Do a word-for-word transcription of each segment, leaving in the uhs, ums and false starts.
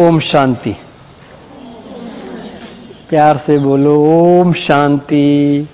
ओम शांति। प्यार से बोलो ओम शांति।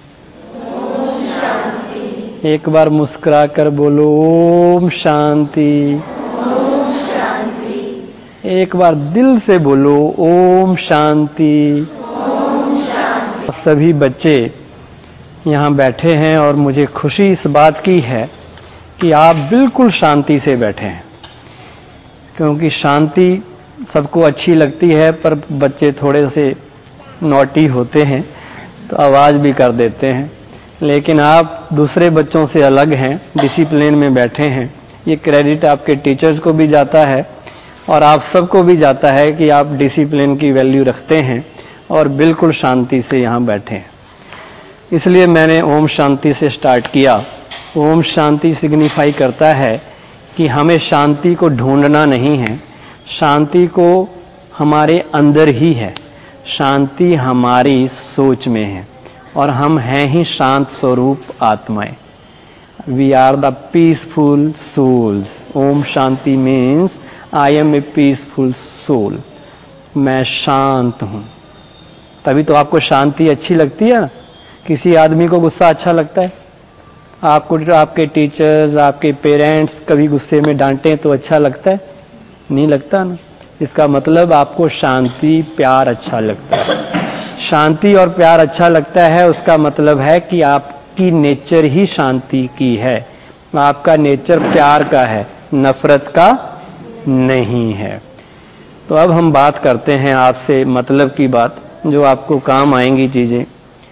एक बार मुस्कुरा कर बोलो ओम शांति। ओम शांति। एक बार दिल से बोलो ओम शांति। ओम शांति। सभी बच्चे यहाँ बैठे हैं और मुझे खुशी इस बात की है कि आप बिल्कुल शांति से बैठे हैं, क्योंकि शांति सबको अच्छी लगती है, पर बच्चे थोड़े से नॉटी होते हैं तो आवाज़ भी कर देते हैं। लेकिन आप दूसरे बच्चों से अलग हैं, डिसिप्लिन में बैठे हैं। ये क्रेडिट आपके टीचर्स को भी जाता है और आप सबको भी जाता है कि आप डिसिप्लिन की वैल्यू रखते हैं और बिल्कुल शांति से यहाँ बैठे हैं। इसलिए मैंने ओम शांति से स्टार्ट किया। ओम शांति सिग्निफाई करता है कि हमें शांति को ढूंढना नहीं है, शांति को हमारे अंदर ही है। शांति हमारी सोच में है और हम हैं ही शांत स्वरूप आत्माएं। We are the peaceful souls. Om Shanti means I am a peaceful soul. मैं शांत हूं। तभी तो आपको शांति अच्छी लगती है ना। किसी आदमी को गुस्सा अच्छा लगता है? आपको आपके टीचर्स, आपके पेरेंट्स कभी गुस्से में डांटे तो अच्छा लगता है? नहीं लगता ना। इसका मतलब आपको शांति प्यार अच्छा लगता है। शांति और प्यार अच्छा लगता है, उसका मतलब है कि आपकी नेचर ही शांति की है। आपका नेचर प्यार का है, नफरत का नहीं है। तो अब हम बात करते हैं आपसे मतलब की बात, जो आपको काम आएंगी चीजें।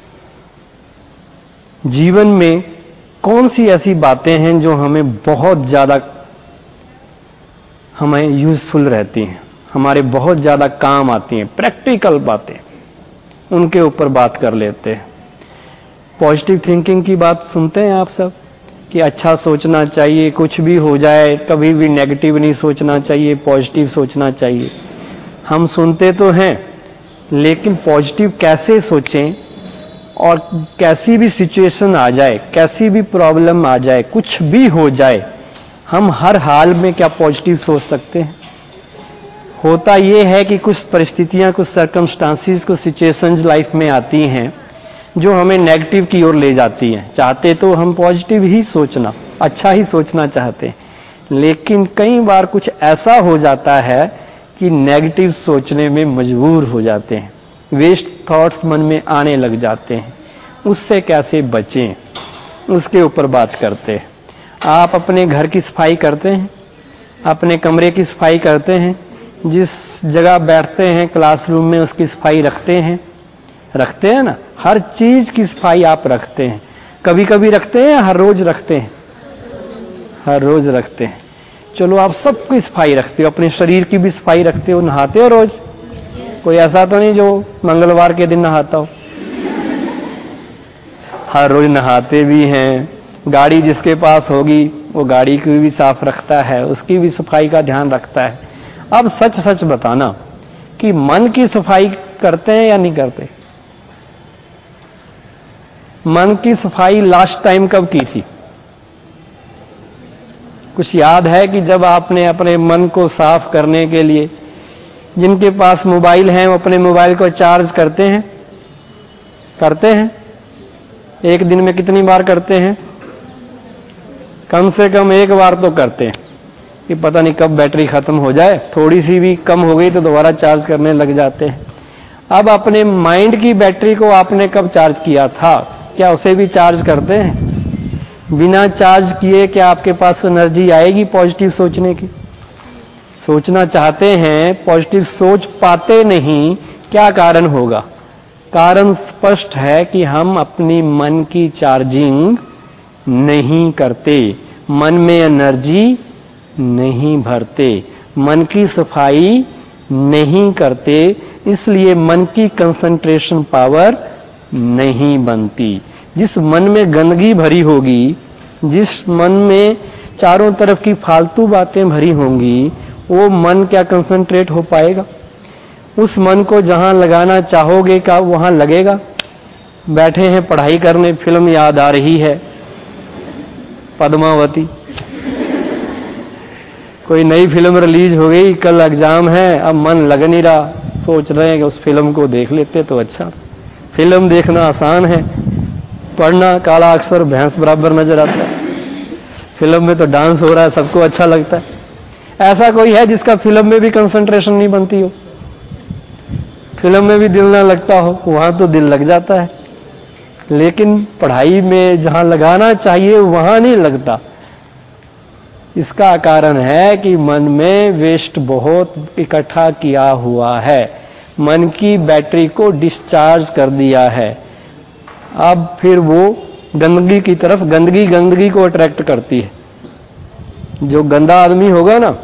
जीवन में कौन सी ऐसी बातें हैं जो हमें बहुत ज्यादा हमें यूजफुल रहती हैं, हमारे बहुत ज्यादा काम आती हैं, प्रैक्टिकल बातें, उनके ऊपर बात कर लेते हैं। पॉजिटिव थिंकिंग की बात सुनते हैं आप सब कि अच्छा सोचना चाहिए, कुछ भी हो जाए कभी भी नेगेटिव नहीं सोचना चाहिए, पॉजिटिव सोचना चाहिए। हम सुनते तो हैं, लेकिन पॉजिटिव कैसे सोचें और कैसी भी सिचुएशन आ जाए, कैसी भी प्रॉब्लम आ जाए, कुछ भी हो जाए, हम हर हाल में क्या पॉजिटिव सोच सकते हैं? होता यह है कि कुछ परिस्थितियां, कुछ सर्कमस्टांसिस, कुछ सिचुएशंस लाइफ में आती हैं जो हमें नेगेटिव की ओर ले जाती हैं। चाहते तो हम पॉजिटिव ही सोचना, अच्छा ही सोचना चाहते हैं, लेकिन कई बार कुछ ऐसा हो जाता है कि नेगेटिव सोचने में मजबूर हो जाते हैं, वेस्ट थॉट्स मन में आने लग जाते हैं। उससे कैसे बचें, उसके ऊपर बात करते हैं। आप अपने घर की सफाई करते हैं, अपने कमरे की सफाई करते हैं, जिस जगह बैठते हैं क्लासरूम में उसकी सफाई रखते हैं, रखते हैं ना। हर चीज की सफाई आप रखते हैं। कभी कभी रखते हैं, हर रोज रखते हैं? हर रोज रखते हैं। चलो आप सबकी सफाई रखते हो, अपने शरीर की भी सफाई रखते हो, नहाते हो रोज? कोई ऐसा तो नहीं जो मंगलवार के दिन नहाता हो? हर रोज नहाते भी हैं। गाड़ी जिसके पास होगी वो गाड़ी की भी साफ रखता है, उसकी भी सफाई का ध्यान रखता है। अब सच सच बताना कि मन की सफाई करते हैं या नहीं करते? मन की सफाई लास्ट टाइम कब की थी? कुछ याद है कि जब आपने अपने मन को साफ करने के लिए, जिनके पास मोबाइल हैं वो अपने मोबाइल को चार्ज करते हैं? करते हैं? एक दिन में कितनी बार करते हैं? कम से कम एक बार तो करते हैं कि पता नहीं कब बैटरी खत्म हो जाए, थोड़ी सी भी कम हो गई तो दोबारा चार्ज करने लग जाते हैं। अब अपने माइंड की बैटरी को आपने कब चार्ज किया था? क्या उसे भी चार्ज करते हैं? बिना चार्ज किए क्या आपके पास एनर्जी आएगी पॉजिटिव सोचने की? सोचना चाहते हैं, पॉजिटिव सोच पाते नहीं, क्या कारण होगा? कारण स्पष्ट है कि हम अपनी मन की चार्जिंग नहीं करते, मन में एनर्जी नहीं भरते, मन की सफाई नहीं करते, इसलिए मन की कंसंट्रेशन पावर नहीं बनती। जिस मन में गंदगी भरी होगी, जिस मन में चारों तरफ की फालतू बातें भरी होंगी, वो मन क्या कंसंट्रेट हो पाएगा? उस मन को जहां लगाना चाहोगे क्या वहां लगेगा? बैठे हैं पढ़ाई करने, फिल्म याद आ रही है, पद्मावती। कोई नई फिल्म रिलीज हो गई, कल एग्जाम है, अब मन लग नहीं रहा, सोच रहे हैं कि उस फिल्म को देख लेते तो अच्छा। फिल्म देखना आसान है, पढ़ना काला अक्षर भैंस बराबर नजर आता है। फिल्म में तो डांस हो रहा है, सबको अच्छा लगता है। ऐसा कोई है जिसका फिल्म में भी कंसंट्रेशन नहीं बनती हो, फिल्म में भी दिल ना लगता हो? वहां तो दिल लग जाता है, लेकिन पढ़ाई में जहां लगाना चाहिए वहां नहीं लगता। इसका कारण है कि मन में वेस्ट बहुत इकट्ठा किया हुआ है, मन की बैटरी को डिस्चार्ज कर दिया है। अब फिर वो गंदगी की तरफ, गंदगी गंदगी को अट्रैक्ट करती है। जो गंदा आदमी होगा ना,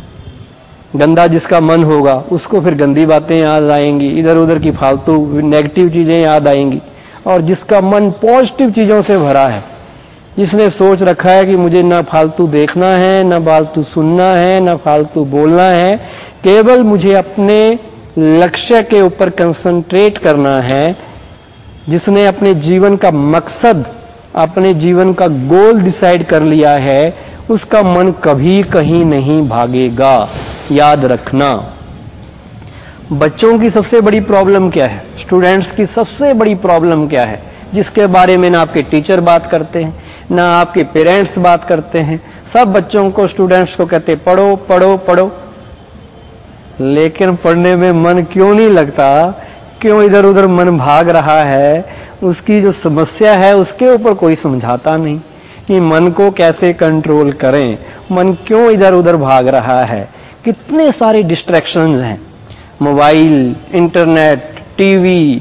गंदा जिसका मन होगा, उसको फिर गंदी बातें याद आएंगी, इधर उधर की फालतू नेगेटिव चीजें याद आएंगी। और जिसका मन पॉजिटिव चीजों से भरा है, जिसने सोच रखा है कि मुझे ना फालतू देखना है, ना फालतू सुनना है, ना फालतू बोलना है, केवल मुझे अपने लक्ष्य के ऊपर कंसंट्रेट करना है, जिसने अपने जीवन का मकसद, अपने जीवन का गोल डिसाइड कर लिया है, उसका मन कभी कहीं नहीं भागेगा। याद रखना। बच्चों की सबसे बड़ी प्रॉब्लम क्या है, स्टूडेंट्स की सबसे बड़ी प्रॉब्लम क्या है, जिसके बारे में ना आपके टीचर बात करते हैं, ना आपके पेरेंट्स बात करते हैं। सब बच्चों को, स्टूडेंट्स को कहते पढ़ो पढ़ो पढ़ो, लेकिन पढ़ने में मन क्यों नहीं लगता, क्यों इधर उधर मन भाग रहा है? उसकी जो समस्या है उसके ऊपर कोई समझाता नहीं कि मन को कैसे कंट्रोल करें, मन क्यों इधर उधर भाग रहा है। कितने सारे डिस्ट्रैक्शंस हैं, mobile, internet, TV,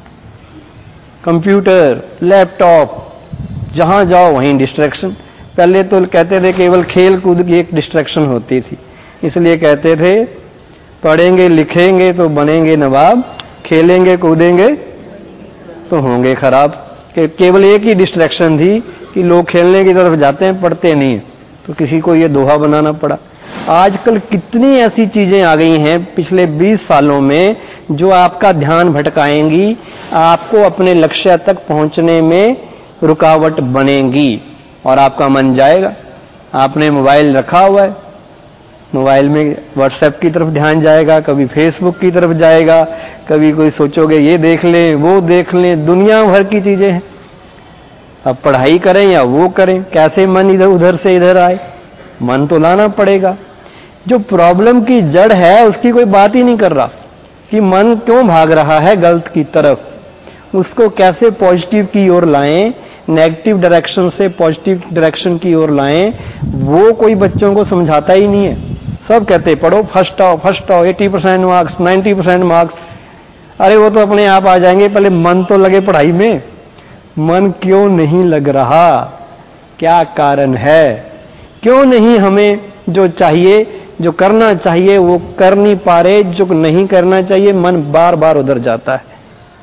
computer, laptop, जहां जाओ वहीं डिस्ट्रैक्शन। पहले तो कहते थे केवल खेल कूद की एक डिस्ट्रैक्शन होती थी, इसलिए कहते थे पढ़ेंगे लिखेंगे तो बनेंगे नवाब, खेलेंगे कूदेंगे तो होंगे खराब। के, केवल एक ही डिस्ट्रैक्शन थी कि लोग खेलने की तरफ जाते हैं, पढ़ते नहीं, तो किसी को ये दोहा बनाना पड़ा। आजकल कितनी ऐसी चीजें आ गई हैं पिछले बीस सालों में जो आपका ध्यान भटकाएंगी, आपको अपने लक्ष्य तक पहुंचने में रुकावट बनेंगी और आपका मन जाएगा। आपने मोबाइल रखा हुआ है, मोबाइल में व्हाट्सएप की तरफ ध्यान जाएगा, कभी फेसबुक की तरफ जाएगा, कभी कोई सोचोगे ये देख लें वो देख लें, दुनिया भर की चीजें हैं। अब पढ़ाई करें या वो करें, कैसे मन इधर उधर से इधर आए? मन तो लाना पड़ेगा। जो प्रॉब्लम की जड़ है उसकी कोई बात ही नहीं कर रहा कि मन क्यों भाग रहा है गलत की तरफ, उसको कैसे पॉजिटिव की ओर लाएं, नेगेटिव डायरेक्शन से पॉजिटिव डायरेक्शन की ओर लाएं, वो कोई बच्चों को समझाता ही नहीं है। सब कहते पढ़ो, फर्स्ट आओ फर्स्ट आओ, अस्सी परसेंट मार्क्स, नब्बे परसेंट मार्क्स। अरे वो तो अपने आप आ जाएंगे, पहले मन तो लगे पढ़ाई में। मन क्यों नहीं लग रहा, क्या कारण है? क्यों नहीं हमें जो चाहिए, जो करना चाहिए वो कर नहीं पा रहे, जो नहीं करना चाहिए मन बार बार उधर जाता है।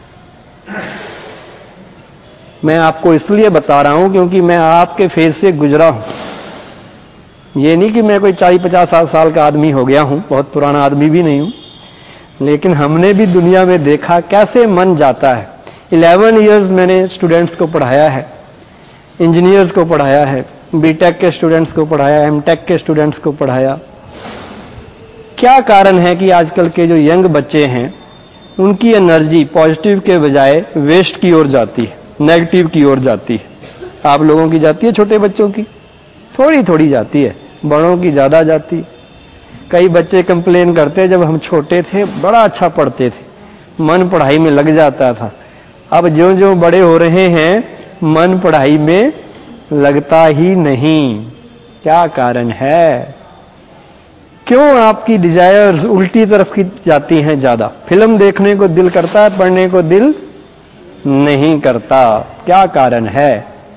मैं आपको इसलिए बता रहा हूं क्योंकि मैं आपके फेज से गुजरा हूं। ये नहीं कि मैं कोई चालीस पचास साठ साल का आदमी हो गया हूं, बहुत पुराना आदमी भी नहीं हूं, लेकिन हमने भी दुनिया में देखा कैसे मन जाता है। इलेवन इयर्स मैंने स्टूडेंट्स को पढ़ाया है, इंजीनियर्स को पढ़ाया है, बीटेक के स्टूडेंट्स को पढ़ाया, एमटेक के स्टूडेंट्स को पढ़ाया। क्या कारण है कि आजकल के जो यंग बच्चे हैं उनकी एनर्जी पॉजिटिव के बजाय वेस्ट की ओर जाती है, नेगेटिव की ओर जाती है? आप लोगों की जाती है, छोटे बच्चों की थोड़ी थोड़ी जाती है, बड़ों की ज्यादा जाती है। कई बच्चे कंप्लेन करते जब हम छोटे थे बड़ा अच्छा पढ़ते थे, मन पढ़ाई में लग जाता था। अब ज्यों ज्यों बड़े हो रहे हैं मन पढ़ाई में लगता ही नहीं। क्या कारण है? क्यों आपकी डिजायर्स उल्टी तरफ की जाती हैं ज्यादा? फिल्म देखने को दिल करता है, पढ़ने को दिल नहीं करता। क्या कारण है?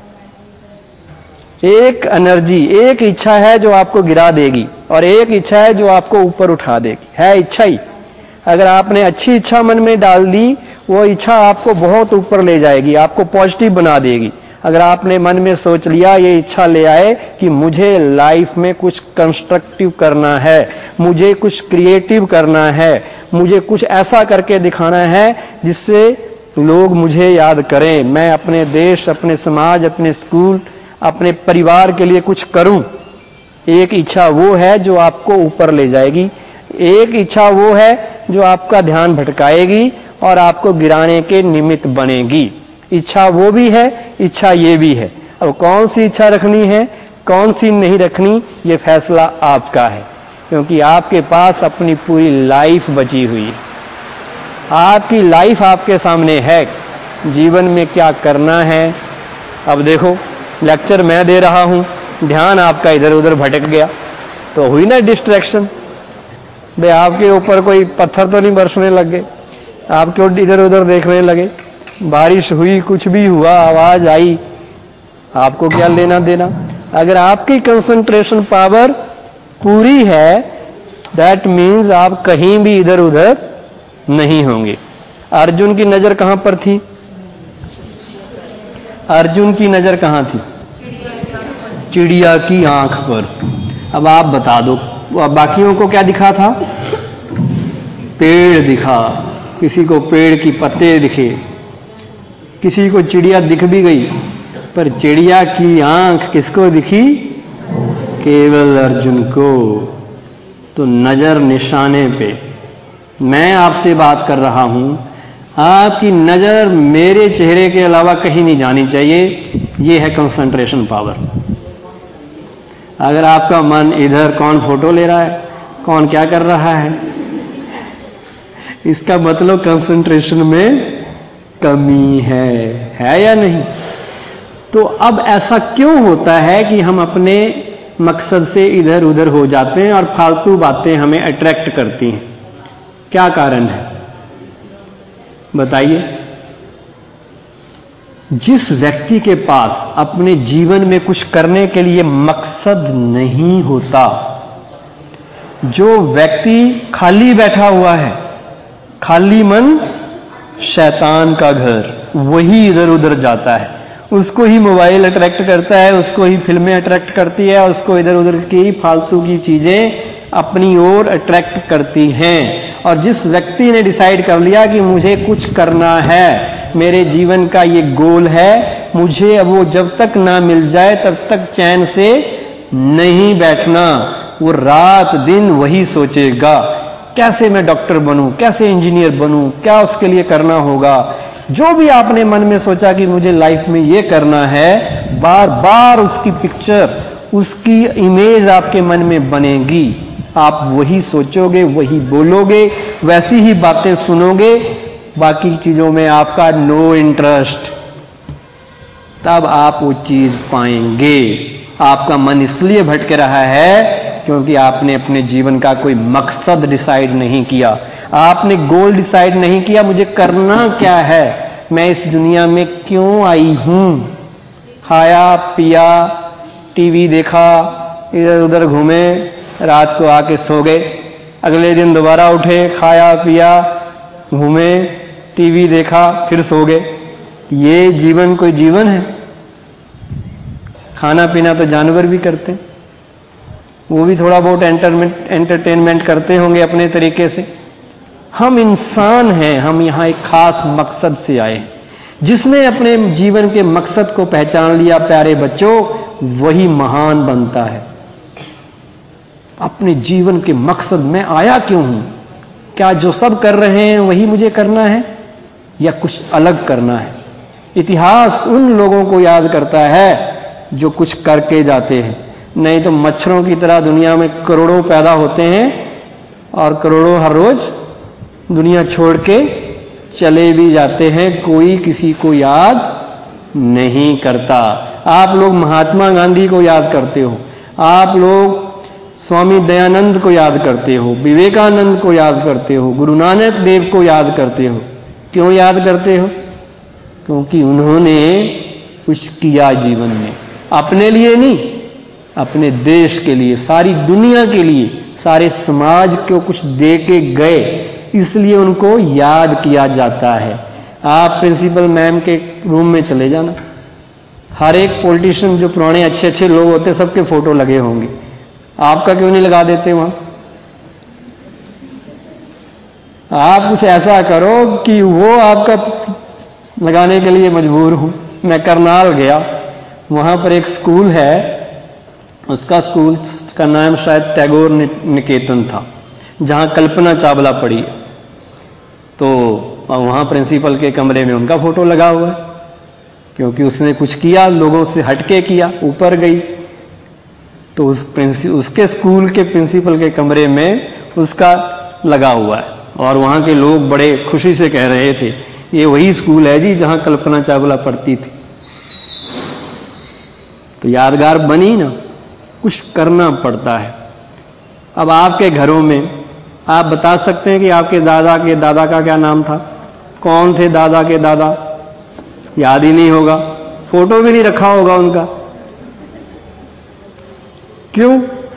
एक एनर्जी, एक इच्छा है जो आपको गिरा देगी और एक इच्छा है जो आपको ऊपर उठा देगी। है इच्छा ही। अगर आपने अच्छी इच्छा मन में डाल दी, वो इच्छा आपको बहुत ऊपर ले जाएगी, आपको पॉजिटिव बना देगी। अगर आपने मन में सोच लिया, ये इच्छा ले आए कि मुझे लाइफ में कुछ कंस्ट्रक्टिव करना है, मुझे कुछ क्रिएटिव करना है, मुझे कुछ ऐसा करके दिखाना है जिससे लोग मुझे याद करें, मैं अपने देश, अपने समाज, अपने स्कूल, अपने परिवार के लिए कुछ करूं, एक इच्छा वो है जो आपको ऊपर ले जाएगी, एक इच्छा वो है जो आपका ध्यान भटकाएगी और आपको गिराने के निमित्त बनेगी। इच्छा वो भी है, इच्छा ये भी है। अब कौन सी इच्छा रखनी है, कौन सी नहीं रखनी, ये फैसला आपका है, क्योंकि आपके पास अपनी पूरी लाइफ बची हुई है। आपकी लाइफ आपके सामने है, जीवन में क्या करना है। अब देखो, लेक्चर मैं दे रहा हूं, ध्यान आपका इधर उधर भटक गया तो हुई ना डिस्ट्रैक्शन। भाई आपके ऊपर कोई पत्थर तो नहीं बरसने लग गए, आप क्यों इधर उधर देखने लगे। बारिश हुई, कुछ भी हुआ, आवाज आई, आपको क्या लेना देना। अगर आपकी कंसंट्रेशन पावर पूरी है, दैट मीन्स आप कहीं भी इधर उधर नहीं होंगे। अर्जुन की नजर कहां पर थी? अर्जुन की नजर कहां थी? चिड़िया की आंख पर। अब आप बता दो, बाकियों को क्या दिखा था? पेड़ दिखा, किसी को पेड़ की पत्ते दिखे, किसी को चिड़िया दिख भी गई, पर चिड़िया की आंख किसको दिखी? केवल अर्जुन को। तो नजर निशाने पे। मैं आपसे बात कर रहा हूं, आपकी नजर मेरे चेहरे के अलावा कहीं नहीं जानी चाहिए। यह है कंसंट्रेशन पावर। अगर आपका मन इधर, कौन फोटो ले रहा है, कौन क्या कर रहा है, इसका मतलब कंसंट्रेशन में कमी है, है या नहीं? तो अब ऐसा क्यों होता है कि हम अपने मकसद से इधर उधर हो जाते हैं और फालतू बातें हमें अट्रैक्ट करती हैं? क्या कारण है बताइए? जिस व्यक्ति के पास अपने जीवन में कुछ करने के लिए मकसद नहीं होता, जो व्यक्ति खाली बैठा हुआ है, खाली मन शैतान का घर, वही इधर उधर जाता है। उसको ही मोबाइल अट्रैक्ट करता है, उसको ही फिल्में अट्रैक्ट करती है, उसको इधर उधर की फालतू की चीजें अपनी ओर अट्रैक्ट करती हैं। और जिस व्यक्ति ने डिसाइड कर लिया कि मुझे कुछ करना है, मेरे जीवन का ये गोल है, मुझे अब वो जब तक ना मिल जाए तब तक चैन से नहीं बैठना, वो रात दिन वही सोचेगा, कैसे मैं डॉक्टर बनूं, कैसे इंजीनियर बनूं, क्या उसके लिए करना होगा। जो भी आपने मन में सोचा कि मुझे लाइफ में ये करना है, बार बार उसकी पिक्चर, उसकी इमेज आपके मन में बनेगी। आप वही सोचोगे, वही बोलोगे, वैसी ही बातें सुनोगे, बाकी चीजों में आपका नो इंटरेस्ट। तब आप वो चीज पाएंगे। आपका मन इसलिए भटक रहा है क्योंकि आपने अपने जीवन का कोई मकसद डिसाइड नहीं किया, आपने गोल डिसाइड नहीं किया, मुझे करना क्या है, मैं इस दुनिया में क्यों आई हूं। खाया पिया, टीवी देखा, इधर उधर घूमे, रात को आके सो गए, अगले दिन दोबारा उठे, खाया पिया, घूमे, टीवी देखा, फिर सो गए। ये जीवन कोई जीवन है? खाना पीना तो जानवर भी करते हैं, वो भी थोड़ा बहुत एंटरटेनमेंट करते होंगे अपने तरीके से। हम इंसान हैं, हम यहां एक खास मकसद से आए हैं। जिसने अपने जीवन के मकसद को पहचान लिया, प्यारे बच्चों, वही महान बनता है। अपने जीवन के मकसद में आया क्यों हूं? क्या जो सब कर रहे हैं वही मुझे करना है या कुछ अलग करना है? इतिहास उन लोगों को याद करता है जो कुछ करके जाते हैं, नहीं तो मच्छरों की तरह दुनिया में करोड़ों पैदा होते हैं और करोड़ों हर रोज दुनिया छोड़ के चले भी जाते हैं, कोई किसी को याद नहीं करता। आप लोग महात्मा गांधी को याद करते हो, आप लोग स्वामी दयानंद को याद करते हो, विवेकानंद को याद करते हो, गुरु नानक देव को याद करते हो। क्यों याद करते हो? क्योंकि उन्होंने कुछ किया जीवन में, अपने लिए नहीं, अपने देश के लिए, सारी दुनिया के लिए, सारे समाज को कुछ दे के गए, इसलिए उनको याद किया जाता है। आप प्रिंसिपल मैम के रूम में चले जाना, हर एक पॉलिटिशियन जो पुराने अच्छे अच्छे लोग होते, सबके फोटो लगे होंगे, आपका क्यों नहीं लगा देते वहां? आप कुछ ऐसा करो कि वो आपका लगाने के लिए मजबूर हो। मैं करनाल गया, वहां पर एक स्कूल है, उसका स्कूल उसका नाम शायद टैगोर निकेतन था, जहां कल्पना चावला पढ़ी है। तो वहां प्रिंसिपल के कमरे में उनका फोटो लगा हुआ है, क्योंकि उसने कुछ किया, लोगों से हटके किया, ऊपर गई। तो उस उसके स्कूल के प्रिंसिपल के कमरे में उसका लगा हुआ है, और वहां के लोग बड़े खुशी से कह रहे थे, ये वही स्कूल है जी जहां कल्पना चावला पढ़ती थी। तो यादगार बनी ना, कुछ करना पड़ता है। अब आपके घरों में आप बता सकते हैं कि आपके दादा के दादा का क्या नाम था? कौन थे दादा के दादा? याद ही नहीं होगा, फोटो भी नहीं रखा होगा उनका। क्यों?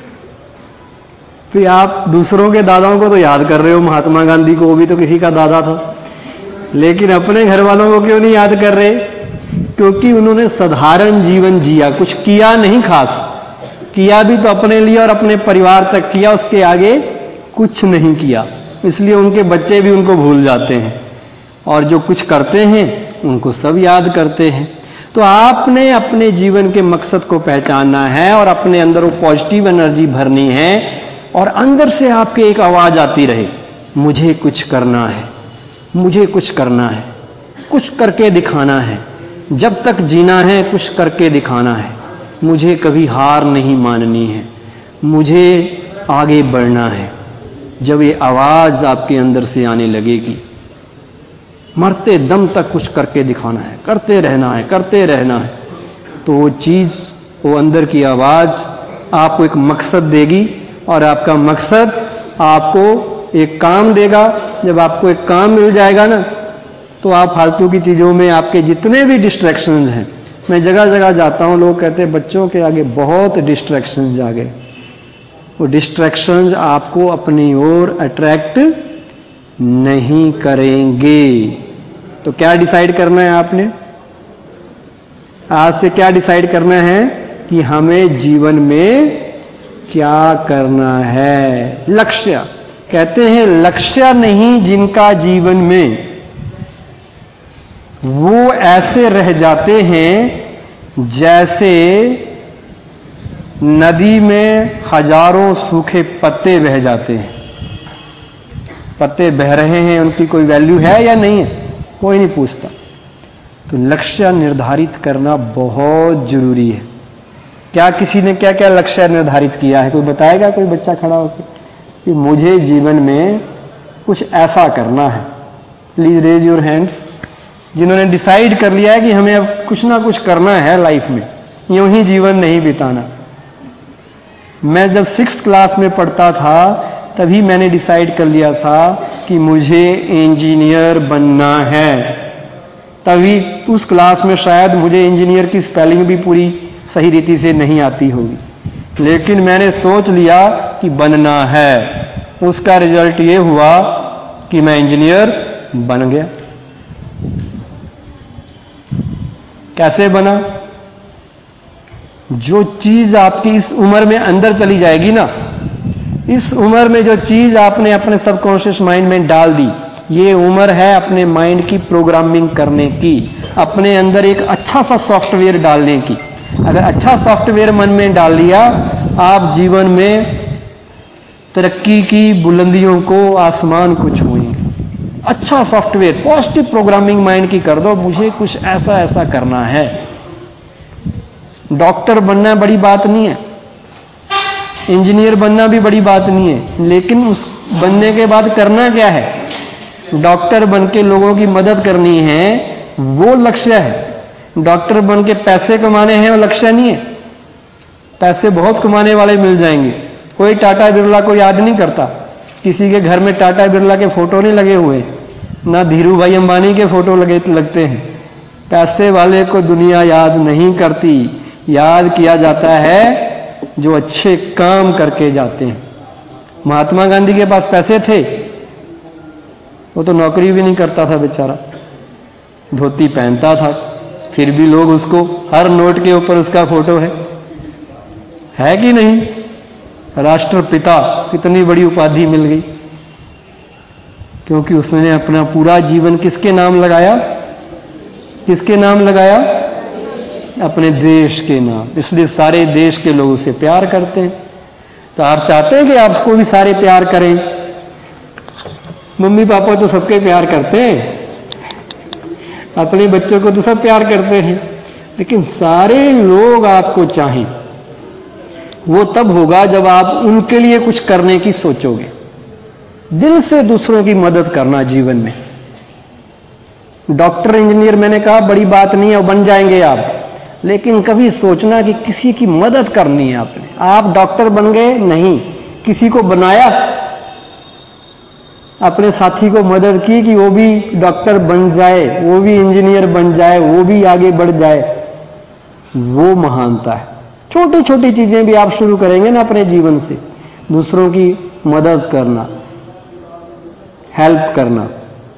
फिर आप दूसरों के दादाओं को तो याद कर रहे हो, महात्मा गांधी को, वो भी तो किसी का दादा था, लेकिन अपने घर वालों को क्यों नहीं याद कर रहे? क्योंकि उन्होंने साधारण जीवन जिया, कुछ किया नहीं खास। किया भी तो अपने लिए और अपने परिवार तक किया, उसके आगे कुछ नहीं किया। इसलिए उनके बच्चे भी उनको भूल जाते हैं, और जो कुछ करते हैं उनको सब याद करते हैं। तो आपने अपने जीवन के मकसद को पहचानना है और अपने अंदर वो पॉजिटिव एनर्जी भरनी है, और अंदर से आपके एक आवाज आती रहे, मुझे कुछ करना है, मुझे कुछ करना है, कुछ करके दिखाना है। जब तक जीना है कुछ करके दिखाना है, मुझे कभी हार नहीं माननी है, मुझे आगे बढ़ना है। जब ये आवाज आपके अंदर से आने लगेगी, मरते दम तक कुछ करके दिखाना है, करते रहना है, करते रहना है, तो वो चीज, वो अंदर की आवाज आपको एक मकसद देगी, और आपका मकसद आपको एक काम देगा। जब आपको एक काम मिल जाएगा ना, तो आप फालतू की चीजों में, आपके जितने भी डिस्ट्रैक्शंस हैं, मैं जगह जगह जाता हूं, लोग कहते हैं बच्चों के आगे बहुत डिस्ट्रैक्शंस आ गए। वो डिस्ट्रैक्शंस आपको अपनी ओर अट्रैक्ट नहीं करेंगे। तो क्या डिसाइड करना है आपने? आज से क्या डिसाइड करना है कि हमें जीवन में क्या करना है। लक्ष्य, कहते हैं लक्ष्य नहीं जिनका जीवन में, वो ऐसे रह जाते हैं जैसे नदी में हजारों सूखे पत्ते बह जाते हैं। पत्ते बह रहे हैं, उनकी कोई वैल्यू है या नहीं है, कोई नहीं पूछता। तो लक्ष्य निर्धारित करना बहुत जरूरी है। क्या किसी ने क्या क्या लक्ष्य निर्धारित किया है? कोई बताएगा? कोई बच्चा खड़ा होकर कि मुझे जीवन में कुछ ऐसा करना है? प्लीज रेज योर हैंड्स, जिन्होंने डिसाइड कर लिया है कि हमें अब कुछ ना कुछ करना है लाइफ में, यूं ही जीवन नहीं बिताना। मैं जब सिक्स्थ क्लास में पढ़ता था, तभी मैंने डिसाइड कर लिया था कि मुझे इंजीनियर बनना है। तभी उस क्लास में शायद मुझे इंजीनियर की स्पेलिंग भी पूरी सही रीति से नहीं आती होगी, लेकिन मैंने सोच लिया कि बनना है। उसका रिजल्ट ये हुआ कि मैं इंजीनियर बन गया। कैसे बना? जो चीज आपकी इस उम्र में अंदर चली जाएगी ना, इस उम्र में जो चीज आपने अपने सबकॉन्शियस माइंड में डाल दी, ये उम्र है अपने माइंड की प्रोग्रामिंग करने की, अपने अंदर एक अच्छा सा सॉफ्टवेयर डालने की। अगर अच्छा सॉफ्टवेयर मन में डाल लिया, आप जीवन में तरक्की की बुलंदियों को, आसमान को छुएंगे। अच्छा सॉफ्टवेयर, पॉजिटिव प्रोग्रामिंग माइंड की कर दो, मुझे कुछ ऐसा ऐसा करना है। डॉक्टर बनना बड़ी बात नहीं है, इंजीनियर बनना भी बड़ी बात नहीं है, लेकिन उस बनने के बाद करना क्या है? डॉक्टर बन के लोगों की मदद करनी है, वो लक्ष्य है। डॉक्टर बन के पैसे कमाने हैं, वो लक्ष्य नहीं है। पैसे बहुत कमाने वाले मिल जाएंगे, कोई टाटा बिरला को याद नहीं करता, किसी के घर में टाटा बिरला के फोटो नहीं लगे हुए, ना धीरू भाई अंबानी के फोटो लगे लगते हैं। पैसे वाले को दुनिया याद नहीं करती, याद किया जाता है जो अच्छे काम करके जाते हैं। महात्मा गांधी के पास पैसे थे, वो तो नौकरी भी नहीं करता था बेचारा, धोती पहनता था, फिर भी लोग उसको, हर नोट के ऊपर उसका फोटो है, है कि नहीं? राष्ट्रपिता, कितनी बड़ी उपाधि मिल गई, क्योंकि उसने अपना पूरा जीवन किसके नाम लगाया? किसके नाम लगाया? अपने देश के नाम। इसलिए सारे देश के लोग उसे प्यार करते हैं। तो आप चाहते हैं कि आपको भी सारे प्यार करें? मम्मी पापा तो सबके प्यार करते हैं, अपने बच्चों को तो सब प्यार करते हैं, लेकिन सारे लोग आपको चाहें वो तब होगा जब आप उनके लिए कुछ करने की सोचोगे। दिल से दूसरों की मदद करना जीवन में। डॉक्टर इंजीनियर मैंने कहा बड़ी बात नहीं है, बन जाएंगे आप, लेकिन कभी सोचना कि किसी की मदद करनी है आपने। आप डॉक्टर बन गए नहीं, किसी को बनाया, अपने साथी को मदद की कि वो भी डॉक्टर बन जाए, वो भी इंजीनियर बन जाए, वो भी आगे बढ़ जाए, वो महानता है। छोटी छोटी चीजें भी आप शुरू करेंगे ना अपने जीवन से, दूसरों की मदद करना, हेल्प करना।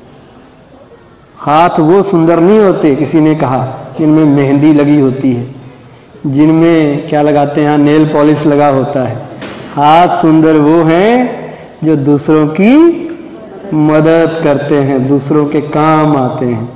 हाथ वो सुंदर नहीं होते, किसी ने कहा, जिनमें मेहंदी लगी होती है, जिनमें क्या लगाते हैं, नेल पॉलिश लगा होता है। हाथ सुंदर वो हैं जो दूसरों की मदद करते हैं, दूसरों के काम आते हैं।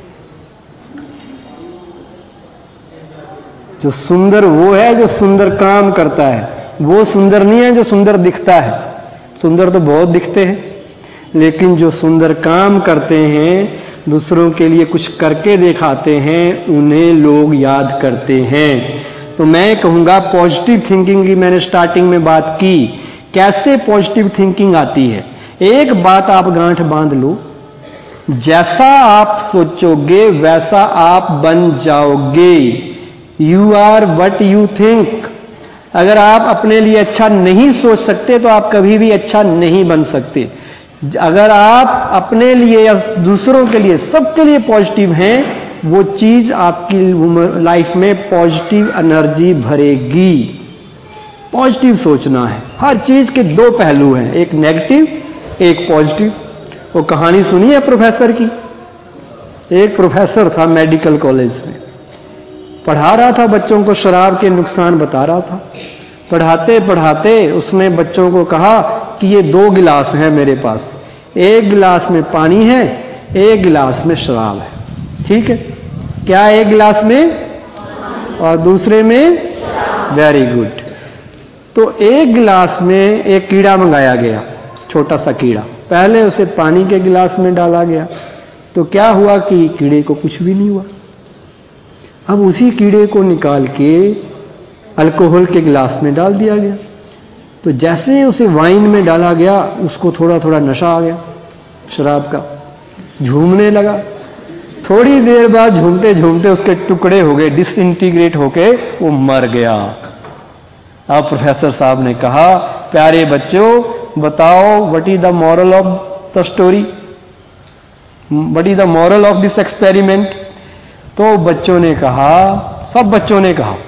जो सुंदर वो है जो सुंदर काम करता है, वो सुंदर नहीं है जो सुंदर दिखता है। सुंदर तो बहुत दिखते हैं, लेकिन जो सुंदर काम करते हैं, दूसरों के लिए कुछ करके दिखाते हैं, उन्हें लोग याद करते हैं। तो मैं कहूंगा पॉजिटिव थिंकिंग की मैंने स्टार्टिंग में बात की। कैसे पॉजिटिव थिंकिंग आती है? एक बात आप गांठ बांध लो, जैसा आप सोचोगे वैसा आप बन जाओगे। You are what you think. अगर आप अपने लिए अच्छा नहीं सोच सकते तो आप कभी भी अच्छा नहीं बन सकते। अगर आप अपने लिए या दूसरों के लिए, सबके लिए पॉजिटिव हैं, वो चीज आपकी लाइफ में पॉजिटिव एनर्जी भरेगी। पॉजिटिव सोचना है। हर चीज के दो पहलू हैं, एक नेगेटिव, एक पॉजिटिव। वो कहानी सुनी है प्रोफेसर की? एक प्रोफेसर था मेडिकल कॉलेज में, पढ़ा रहा था बच्चों को, शराब के नुकसान बता रहा था। पढ़ाते पढ़ाते उसने बच्चों को कहा कि ये दो गिलास हैं मेरे पास, एक गिलास में पानी है, एक गिलास में शराब है। ठीक है, क्या एक गिलास में और दूसरे में? Very good. तो एक गिलास में एक कीड़ा मंगाया गया, छोटा सा कीड़ा। पहले उसे पानी के गिलास में डाला गया, तो क्या हुआ कि कीड़े को कुछ भी नहीं हुआ। अब उसी कीड़े को निकाल के अल्कोहल के गिलास में डाल दिया गया। तो जैसे उसे वाइन में डाला गया, उसको थोड़ा थोड़ा नशा आ गया शराब का, झूमने लगा। थोड़ी देर बाद झूमते झूमते उसके टुकड़े हो गए, डिसइंटीग्रेट होके वो मर गया। अब प्रोफेसर साहब ने कहा, प्यारे बच्चों बताओ, what is the moral of the story, what is the moral of this experiment? तो बच्चों ने कहा, सब बच्चों ने कहा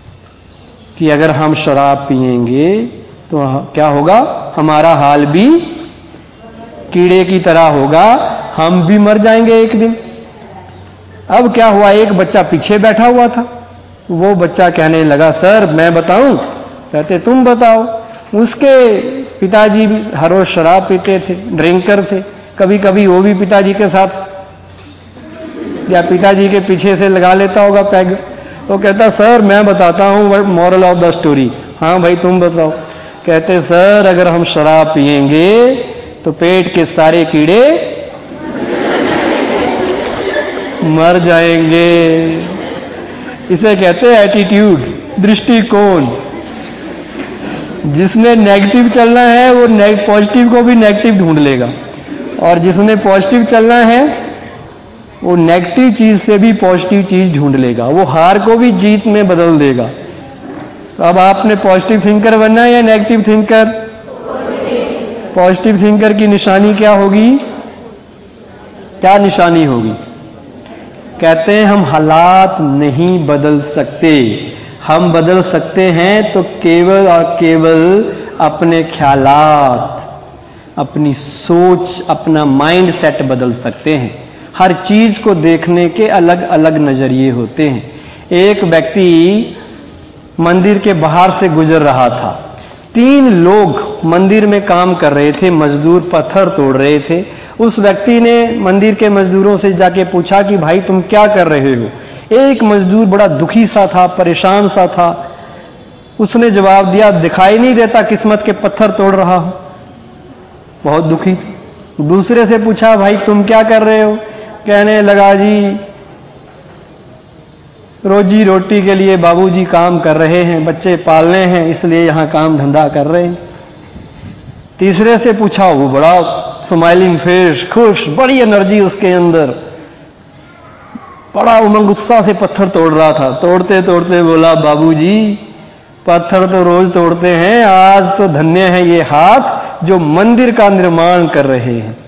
कि अगर हम शराब पिएंगे तो क्या होगा, हमारा हाल भी कीड़े की तरह होगा, हम भी मर जाएंगे एक दिन। अब क्या हुआ, एक बच्चा पीछे बैठा हुआ था, वो बच्चा कहने लगा, सर मैं बताऊं? कहते तुम बताओ। उसके पिताजी भी हर रोज शराब पीते थे, ड्रिंकर थे, कभी कभी वो भी पिताजी के साथ या पिताजी के पीछे से लगा लेता होगा पैग। तो कहता, सर मैं बताता हूं मॉरल ऑफ द स्टोरी। हाँ भाई तुम बताओ। कहते, सर अगर हम शराब पिएंगे तो पेट के सारे कीड़े मर जाएंगे। इसे कहते हैं एटीट्यूड, दृष्टिकोण। जिसने नेगेटिव चलना है वो पॉजिटिव को भी नेगेटिव ढूंढ लेगा, और जिसने पॉजिटिव चलना है वो नेगेटिव चीज से भी पॉजिटिव चीज ढूंढ लेगा, वो हार को भी जीत में बदल देगा। तो अब आपने पॉजिटिव थिंकर बनना है या नेगेटिव थिंकर? पॉजिटिव थिंकर की निशानी क्या होगी? क्या निशानी होगी? कहते हैं हम हालात नहीं बदल सकते, हम बदल सकते हैं तो केवल और केवल अपने ख्यालात, अपनी सोच, अपना माइंड सेट बदल सकते हैं। हर चीज को देखने के अलग अलग नजरिए होते हैं। एक व्यक्ति मंदिर के बाहर से गुजर रहा था, तीन लोग मंदिर में काम कर रहे थे, मजदूर पत्थर तोड़ रहे थे। उस व्यक्ति ने मंदिर के मजदूरों से जाके पूछा कि भाई तुम क्या कर रहे हो? एक मजदूर बड़ा दुखी सा था, परेशान सा था, उसने जवाब दिया, दिखाई नहीं देता किस्मत के पत्थर तोड़ रहा हूं। बहुत दुखी थी। दूसरे से पूछा, भाई तुम क्या कर रहे हो? कहने लगा, जी रोजी रोटी के लिए बाबूजी काम कर रहे हैं, बच्चे पालने हैं, इसलिए यहां काम धंधा कर रहे हैं। तीसरे से पूछा, वो बड़ा स्माइलिंग फेस, खुश, बड़ी एनर्जी उसके अंदर, बड़ा उमंग उत्साह से पत्थर तोड़ रहा था। तोड़ते तोड़ते बोला, बाबूजी पत्थर तो रोज तोड़ते हैं, आज तो धन्य है ये हाथ जो मंदिर का निर्माण कर रहे हैं।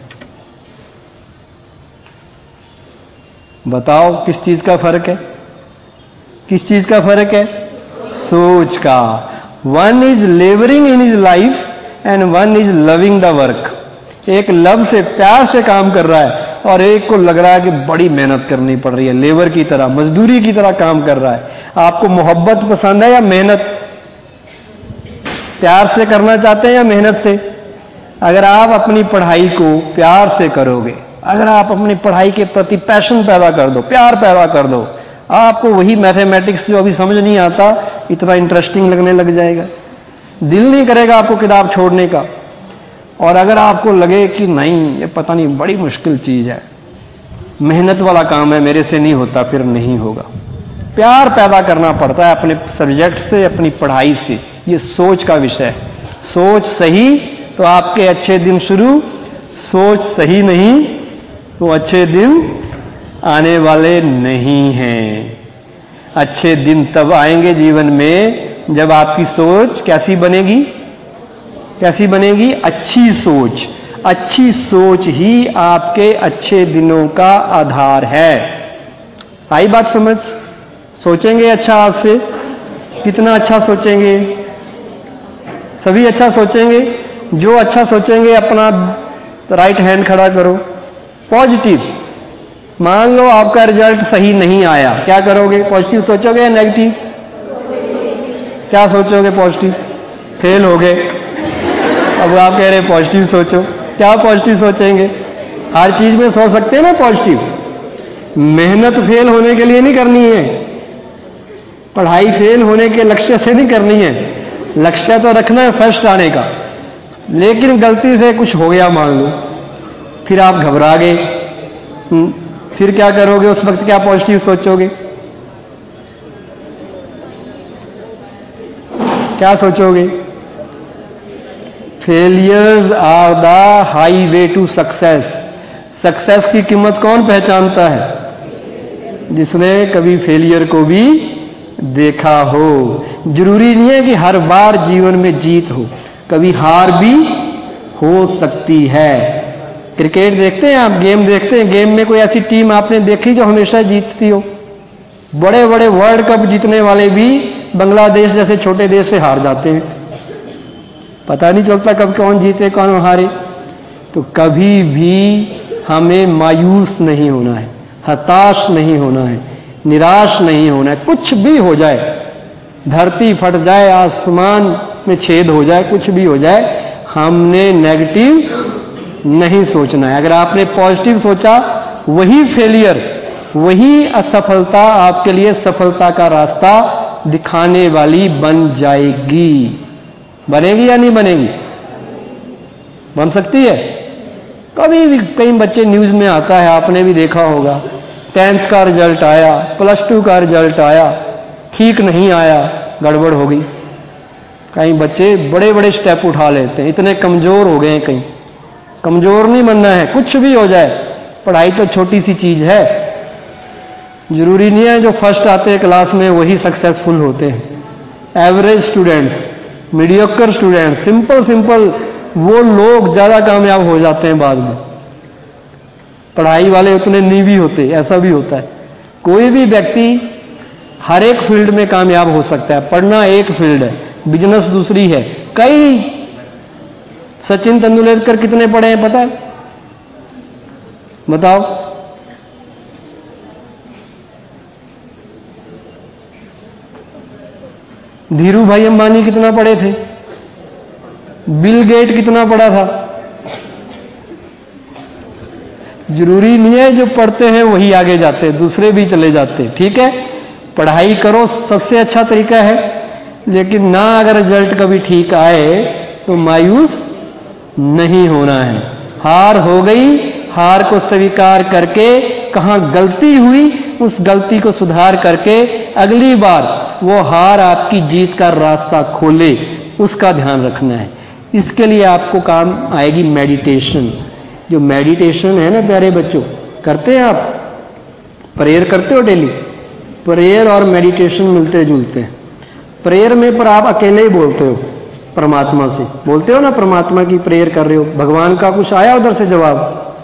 बताओ किस चीज का फर्क है? किस चीज का फर्क है? सोच का। One is labouring in his life and one is loving the work. एक लव से, प्यार से काम कर रहा है, और एक को लग रहा है कि बड़ी मेहनत करनी पड़ रही है, लेबर की तरह, मजदूरी की तरह काम कर रहा है। आपको मोहब्बत पसंद है या मेहनत? प्यार से करना चाहते हैं या मेहनत से? अगर आप अपनी पढ़ाई को प्यार से करोगे, अगर आप अपनी पढ़ाई के प्रति पैशन पैदा कर दो, प्यार पैदा कर दो, आपको वही मैथमेटिक्स जो अभी समझ नहीं आता इतना इंटरेस्टिंग लगने लग जाएगा, दिल नहीं करेगा आपको किताब छोड़ने का। और अगर आपको लगे कि नहीं ये पता नहीं बड़ी मुश्किल चीज है, मेहनत वाला काम है, मेरे से नहीं होता, फिर नहीं होगा। प्यार पैदा करना पड़ता है अपने सब्जेक्ट से, अपनी पढ़ाई से। ये सोच का विषय है। सोच सही तो आपके अच्छे दिन शुरू, सोच सही नहीं तो अच्छे दिन आने वाले नहीं हैं। अच्छे दिन तब आएंगे जीवन में जब आपकी सोच कैसी बनेगी? कैसी बनेगी? अच्छी सोच। अच्छी सोच ही आपके अच्छे दिनों का आधार है। आई बात समझ? सोचेंगे अच्छा आज से? कितना अच्छा सोचेंगे? सभी अच्छा सोचेंगे? जो अच्छा सोचेंगे अपना राइट हैंड खड़ा करो। पॉजिटिव। मान लो आपका रिजल्ट सही नहीं आया, क्या करोगे? पॉजिटिव सोचोगे या नेगेटिव? क्या सोचोगे? पॉजिटिव। फेल हो गए, अब आप कह रहे पॉजिटिव सोचो। क्या पॉजिटिव सोचेंगे? हर चीज में सोच सकते हैं ना पॉजिटिव। मेहनत फेल होने के लिए नहीं करनी है, पढ़ाई फेल होने के लक्ष्य से नहीं करनी है। लक्ष्य तो रखना है फर्स्ट आने का, लेकिन गलती से कुछ हो गया मान लो, फिर आप घबरा गए, फिर क्या करोगे? उस वक्त क्या पॉजिटिव सोचोगे? क्या सोचोगे? Failures are the highway to success. Success की कीमत कौन पहचानता है? जिसने कभी फेलियर को भी देखा हो। जरूरी नहीं है कि हर बार जीवन में जीत हो, कभी हार भी हो सकती है। क्रिकेट देखते हैं आप, गेम देखते हैं, गेम में कोई ऐसी टीम आपने देखी जो हमेशा जीतती हो? बड़े बड़े वर्ल्ड कप जीतने वाले भी बांग्लादेश जैसे छोटे देश से हार जाते हैं, पता नहीं चलता कब कौन जीते कौन हारे। तो कभी भी हमें मायूस नहीं होना है, हताश नहीं होना है, निराश नहीं होना है। कुछ भी हो जाए, धरती फट जाए, आसमान में छेद हो जाए, कुछ भी हो जाए, हमने नेगेटिव नहीं सोचना है। अगर आपने पॉजिटिव सोचा, वही फेलियर, वही असफलता आपके लिए सफलता का रास्ता दिखाने वाली बन जाएगी। बनेगी या नहीं बनेगी? बन सकती है। कभी भी कई बच्चे न्यूज में आता है, आपने भी देखा होगा, टेंथ का रिजल्ट आया, प्लस टू का रिजल्ट आया, ठीक नहीं आया, गड़बड़ हो गई। कई बच्चे बड़े बड़े स्टेप उठा लेते हैं, इतने कमजोर हो गए हैं। कहीं कमजोर नहीं बनना है, कुछ भी हो जाए, पढ़ाई तो छोटी सी चीज है। जरूरी नहीं है जो फर्स्ट आते हैं क्लास में वही सक्सेसफुल होते हैं। Average students, mediocre students, simple simple वो लोग ज्यादा कामयाब हो जाते हैं बाद में। पढ़ाई वाले उतने नहीं भी होते, ऐसा भी होता है। कोई भी व्यक्ति हर एक फील्ड में कामयाब हो सकता है। पढ़ना एक फील्ड है, बिजनेस दूसरी है। कई सचिन तेंदुलकर कितने पढ़े हैं पता है? बताओ। धीरू भाई अंबानी कितना पढ़े थे? बिल गेट कितना पढ़ा था? जरूरी नहीं है जो पढ़ते हैं वही आगे जाते हैं, दूसरे भी चले जाते हैं। ठीक है, पढ़ाई करो, सबसे अच्छा तरीका है। लेकिन ना अगर रिजल्ट कभी ठीक आए तो मायूस नहीं होना है। हार हो गई, हार को स्वीकार करके कहां गलती हुई उस गलती को सुधार करके अगली बार वो हार आपकी जीत का रास्ता खोले, उसका ध्यान रखना है। इसके लिए आपको काम आएगी मेडिटेशन। जो मेडिटेशन है ना प्यारे बच्चों, करते हैं आप? प्रेयर करते हो डेली? प्रेयर और मेडिटेशन मिलते जुलते हैं। प्रेयर में पर आप अकेले ही बोलते हो परमात्मा से, बोलते हो ना, परमात्मा की प्रेयर कर रहे हो, भगवान का कुछ आया उधर से जवाब?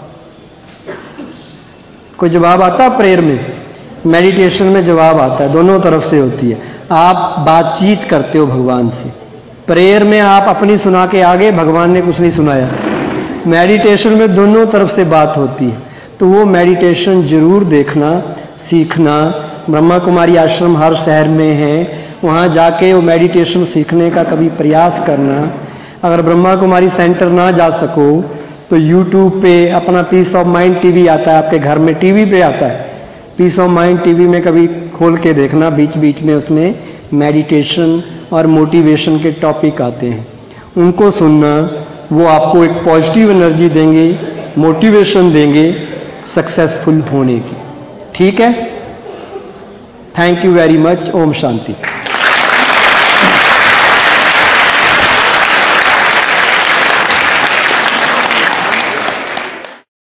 कोई जवाब आता प्रेयर में? मेडिटेशन में जवाब आता है, दोनों तरफ से होती है। आप बातचीत करते हो भगवान से। प्रेयर में आप अपनी सुना के आगे, भगवान ने कुछ नहीं सुनाया। मेडिटेशन में दोनों तरफ से बात होती है। तो वो मेडिटेशन जरूर देखना, सीखना। ब्रह्मा कुमारी आश्रम हर शहर में है, वहां जाके वो मेडिटेशन सीखने का कभी प्रयास करना। अगर ब्रह्मा कुमारी सेंटर ना जा सको तो यूट्यूब पे अपना पीस ऑफ माइंड टीवी आता है, आपके घर में टीवी पे आता है, पीस ऑफ माइंड टीवी में कभी खोल के देखना, बीच बीच में उसमें मेडिटेशन और मोटिवेशन के टॉपिक आते हैं, उनको सुनना। वो आपको एक पॉजिटिव एनर्जी देंगे, मोटिवेशन देंगे सक्सेसफुल होने की। ठीक है? Thank you very much. ओम शांति।